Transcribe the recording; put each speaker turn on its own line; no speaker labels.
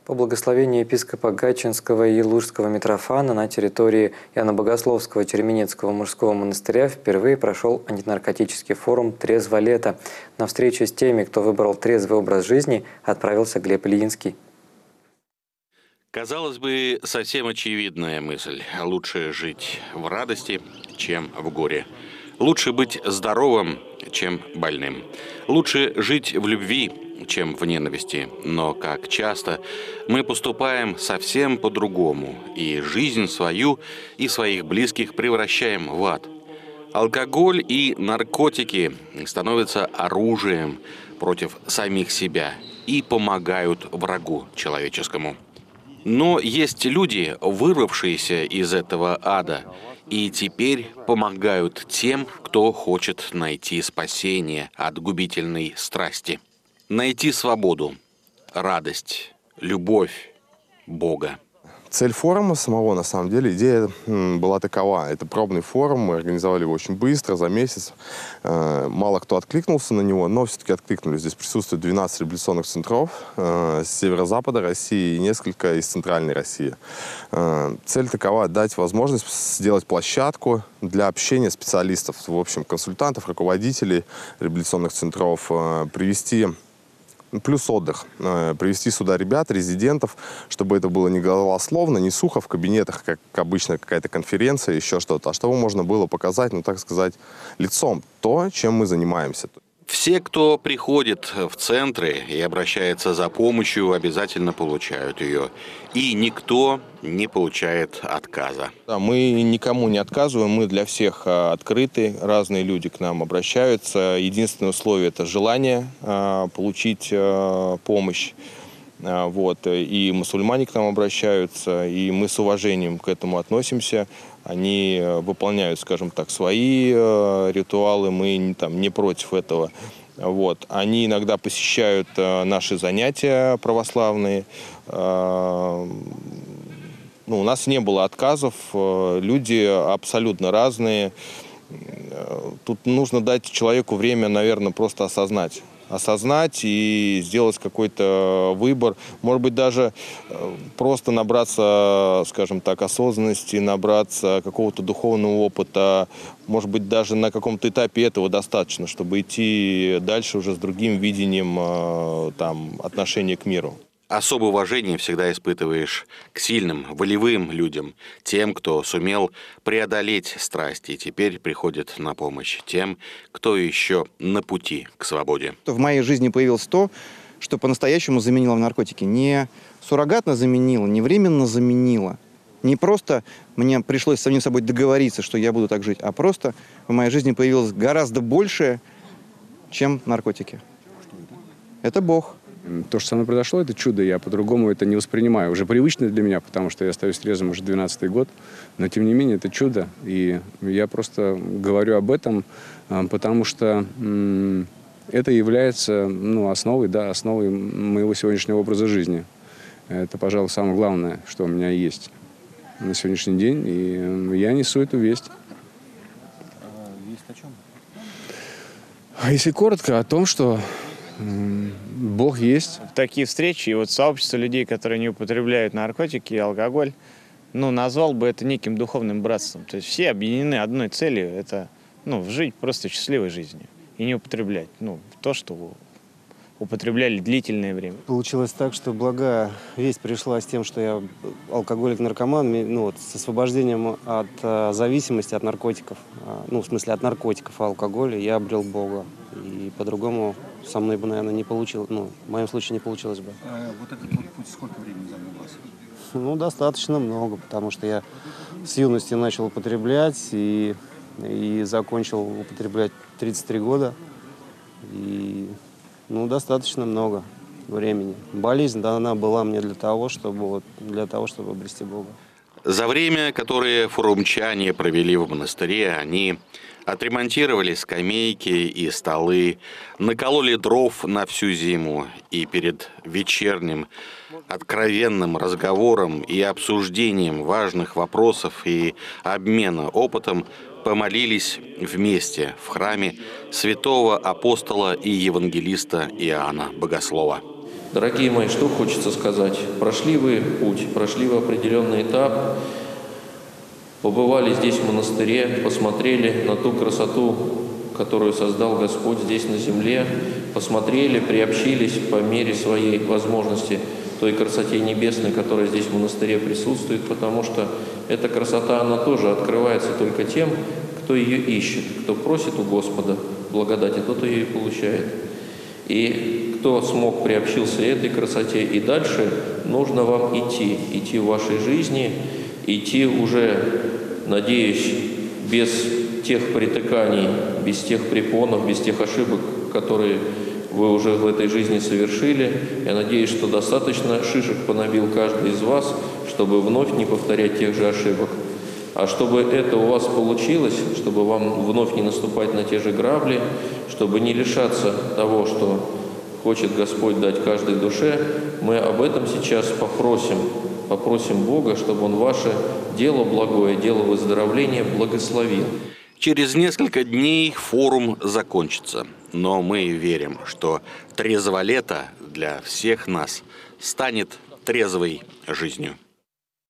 По благословению епископа Гатчинского и Елужского Митрофана на территории Иоанно-Богословского Череменецкого мужского монастыря впервые прошел антинаркотический форум «Трезво лето». На встречу с теми, кто выбрал трезвый образ жизни, отправился Глеб Ильинский.
Казалось бы, совсем очевидная мысль. Лучше жить в радости, чем в горе. Лучше быть здоровым, чем больным. Лучше жить в любви, чем в ненависти. Но как часто мы поступаем совсем по-другому, и жизнь свою и своих близких превращаем в ад. Алкоголь и наркотики становятся оружием против самих себя и помогают врагу человеческому. Но есть люди, вырвавшиеся из этого ада, и теперь помогают тем, кто хочет найти спасение от губительной страсти. Найти свободу, радость, любовь Бога.
Цель форума самого, на самом деле, идея была такова. Это пробный форум, мы организовали его очень быстро, за месяц. Мало кто откликнулся на него, но все-таки откликнулись. Здесь присутствует 12 реабилитационных центров с северо-запада России и несколько из центральной России. Цель такова — дать возможность сделать площадку для общения специалистов, в общем, консультантов, руководителей реабилитационных центров, привести... Плюс отдых. Привести сюда ребят, резидентов, чтобы это было не голословно, не сухо в кабинетах, как обычно какая-то конференция, еще что-то, а чтобы можно было показать, ну так сказать, лицом то, чем мы занимаемся.
Все, кто приходит в центры и обращается за помощью, обязательно получают ее. И никто не получает отказа.
Да, мы никому не отказываем, мы для всех открыты, разные люди к нам обращаются. Единственное условие – это желание получить помощь. Вот. И мусульмане к нам обращаются, и мы с уважением к этому относимся. Они выполняют, скажем так, свои ритуалы, мы там не против этого. Вот. Они иногда посещают наши занятия православные. Ну, у нас не было отказов, люди абсолютно разные. Тут нужно дать человеку время, наверное, просто осознать и сделать какой-то выбор. Может быть, даже просто набраться, скажем так, осознанности, набраться какого-то духовного опыта. Может быть, даже на каком-то этапе этого достаточно, чтобы идти дальше уже с другим видением отношения к миру.
Особое уважение всегда испытываешь к сильным, волевым людям, тем, кто сумел преодолеть страсти и теперь приходит на помощь тем, кто еще на пути к свободе.
В моей жизни появилось то, что по-настоящему заменило наркотики. Не суррогатно заменило, не временно заменило. Не просто мне пришлось с самим собой договориться, что я буду так жить, а просто в моей жизни появилось гораздо большее, чем наркотики. Это Бог.
То, что со мной произошло, это чудо, я по-другому это не воспринимаю. Уже привычно для меня, потому что я остаюсь трезвым уже 12-й год, но тем не менее это чудо. И я просто говорю об этом, потому что это является основой моего сегодняшнего образа жизни. Это, пожалуй, самое главное, что у меня есть на сегодняшний день, и я несу эту весть.
Весть о чем?
Если коротко, о том, что Бог есть.
Такие встречи и вот сообщество людей, которые не употребляют наркотики и алкоголь, назвал бы это неким духовным братством. То есть все объединены одной целью – это жить просто счастливой жизнью и не употреблять то, что употребляли длительное время.
Получилось так, что благая весть пришла с тем, что я алкоголик-наркоман, с освобождением от зависимости от наркотиков, в смысле от наркотиков и алкоголя, я обрел Бога. И по-другому со мной бы, наверное, не получилось, в моем случае не получилось бы.
Вот этот путь сколько времени занял вас?
Достаточно много, потому что я с юности начал употреблять и закончил употреблять 33 года. И, достаточно много времени. Болезнь дана была мне для того, чтобы обрести Бога.
За время, которое форумчане провели в монастыре, они отремонтировали скамейки и столы, накололи дров на всю зиму, и перед вечерним откровенным разговором и обсуждением важных вопросов и обмена опытом помолились вместе в храме святого апостола и евангелиста Иоанна Богослова.
Дорогие мои, что хочется сказать? Прошли вы путь, прошли вы определенный этап, побывали здесь в монастыре, посмотрели на ту красоту, которую создал Господь здесь на земле, посмотрели, приобщились по мере своей возможности той красоте небесной, которая здесь в монастыре присутствует, потому что эта красота, она тоже открывается только тем, кто ее ищет, кто просит у Господа благодати, тот ее и получает. И кто смог приобщился этой красоте, и дальше нужно вам идти в вашей жизни, идти уже, надеюсь, без тех притыканий, без тех препонов, без тех ошибок, которые вы уже в этой жизни совершили. Я надеюсь, что достаточно шишек понабил каждый из вас, чтобы вновь не повторять тех же ошибок. А чтобы это у вас получилось, чтобы вам вновь не наступать на те же грабли, чтобы не лишаться того, что хочет Господь дать каждой душе, мы об этом сейчас попросим Бога, чтобы Он ваше дело благое, дело выздоровления благословил.
Через несколько дней форум закончится, но мы верим, что трезвое лето для всех нас станет трезвой жизнью.